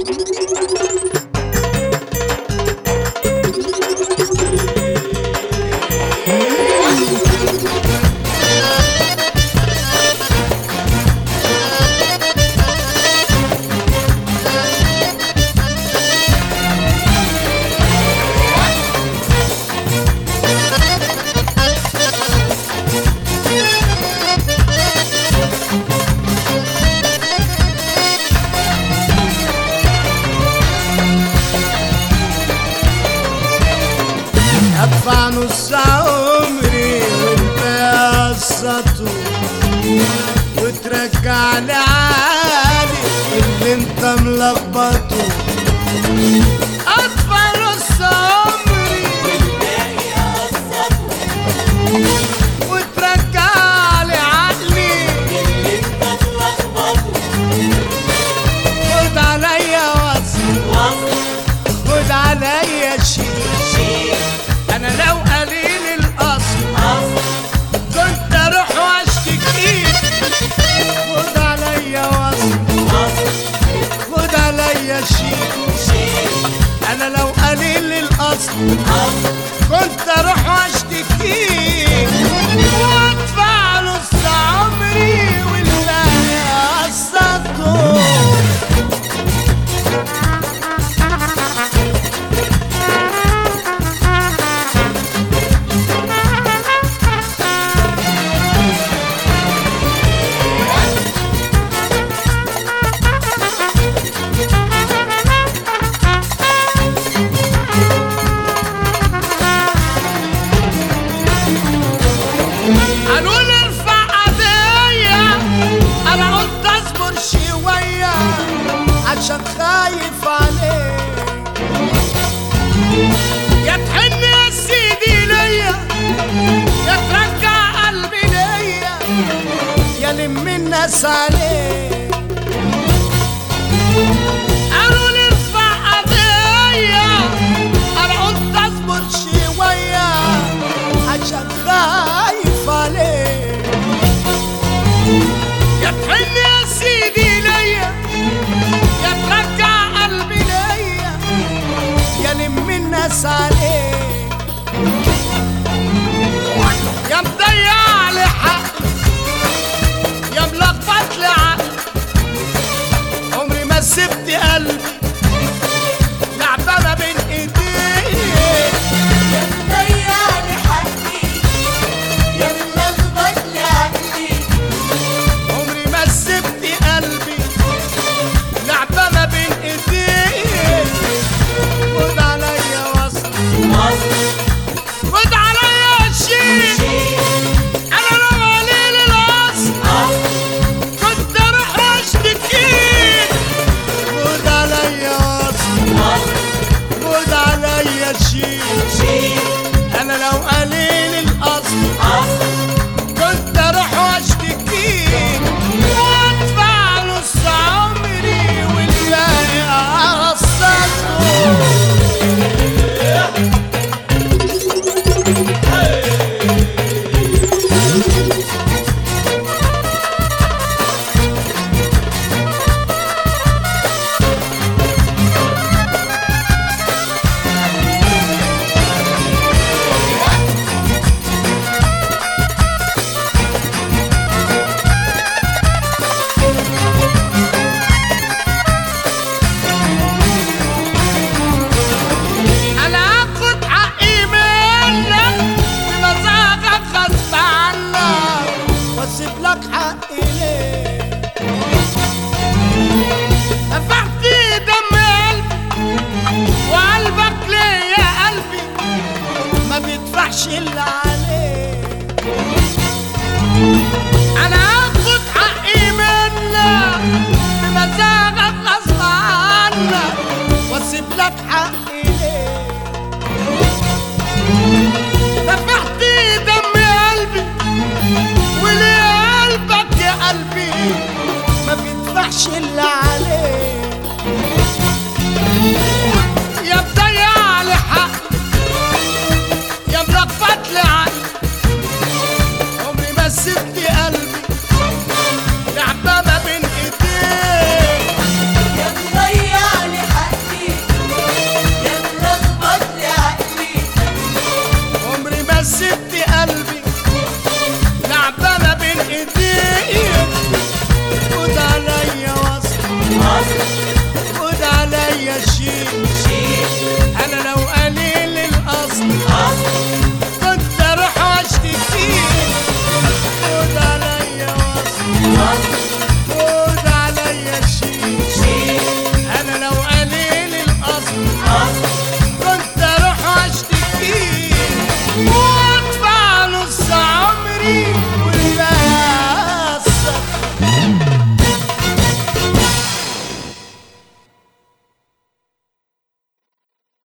ادفع نص عمري والباقي قسطه وترجع لي عالي اللي انت ملخبطه. ادفع نص عمري والباقي قسطه وترجع لي عقلي اللي انت ملخبطه. خد عليا وصل خد عليا شيل انا لو قليل الاصل كنت اروح واشتكيك. خد عليا وصل خد عليا شيل انا لو قليل الاصل كنت اروح واشتكيك وادفع نص عمري والباقي قسطه. قالوا لي ارفع قضية انا قلت اصبر شوية عشان خايف عليك. يا تحن يا سيدي ليا يا ترجع قلبي ليا يا لم الناس عليك. قالوا لي ارفع قضية انا قلت اصبر شوية عشان خايف عليك. يا تحن يا سيدي ليا يا ترجع قلبي ليا يا لم الناس عليك. يا مضيع لي حق يا ملخبط لي عقل عمري ما سبت قلبي لعبة ما بين ايديك. يا مضيع لي حقي يا ملخبط لي عقلي. عمري ما سبت قلبي لعبة ما بين ايديك. خد عليا وصل خد عليا شيل انا لو قليل الاصل كنت اروح اشتكيك. خد عليا وصل خد عليا شيل انا لو قليل الاصل كنت اروح واشتكيك وادفع نص عمري والباقي قسطه. انا هاخد حقي منك بمزاجك غصب عنك واسيب لك حقي ليه. دفعت دم قلبي وقلبك ليه يا قلبي ما بيدفعش اللي عليه. انا هاخد حقي منك بمزاجك غصب عنك واسيب لك حقي ليه. دفعت دم قلبي وليه قلبك يا قلبي ما بيدفعش اللي عليه. يا مضيع لي حق يا ملخبط لي عقل